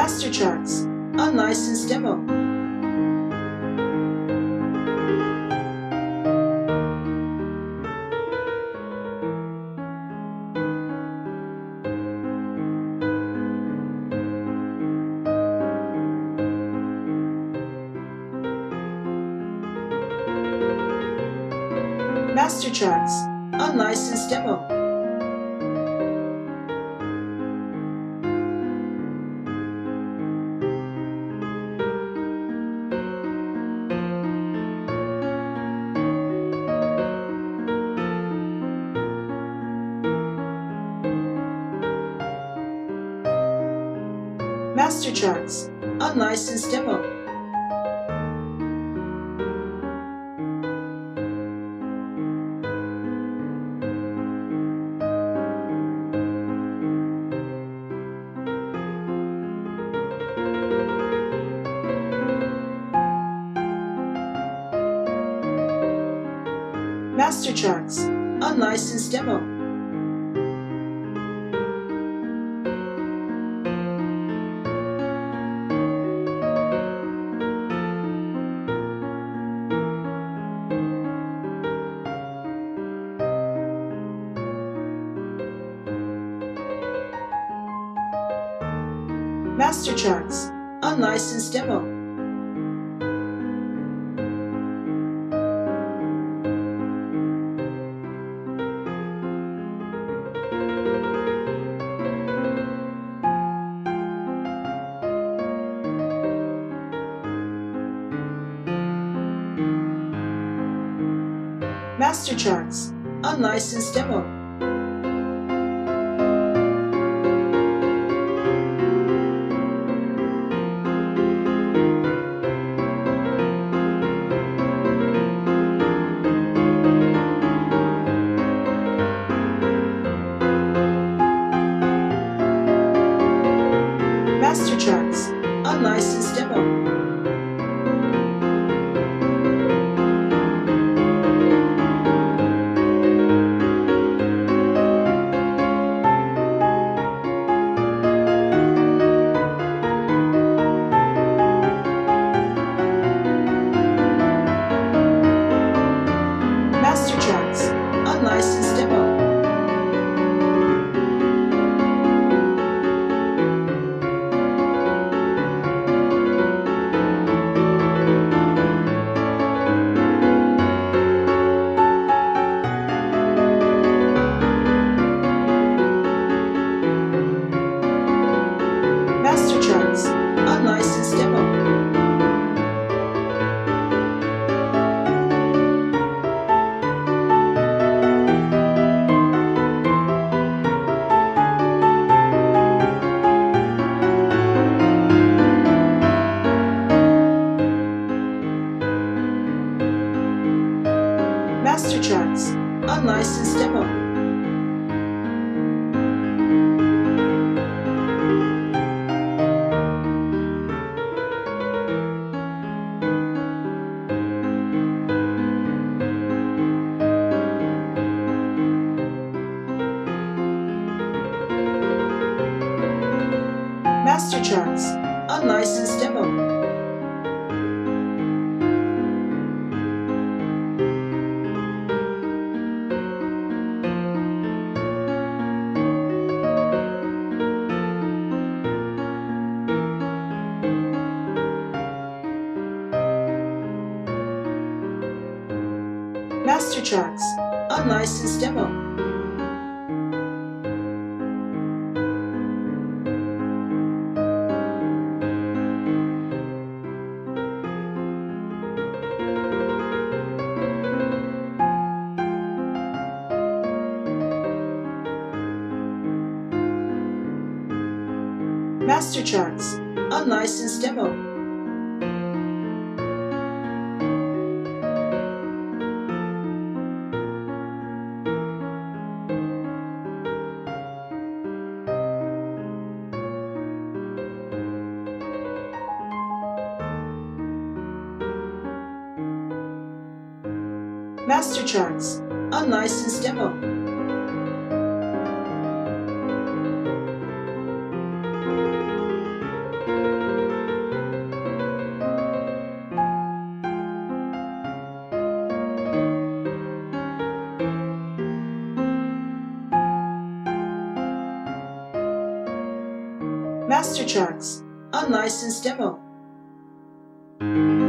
Master Charts, unlicensed demo. Master Charts, unlicensed demo. Master Charts, unlicensed demo. Master Charts, unlicensed demo. Master Charts, unlicensed demo. Master Charts, unlicensed demo. Master Charts, unlicensed demo. Master Charts, unlicensed demo. Master Charts, unlicensed demo. Master Charts, unlicensed demo. Master Charts, unlicensed demo. Master Charts, unlicensed demo. Master Charts, unlicensed demo. Master Charts, unlicensed demo. Master Tracks, unlicensed demo.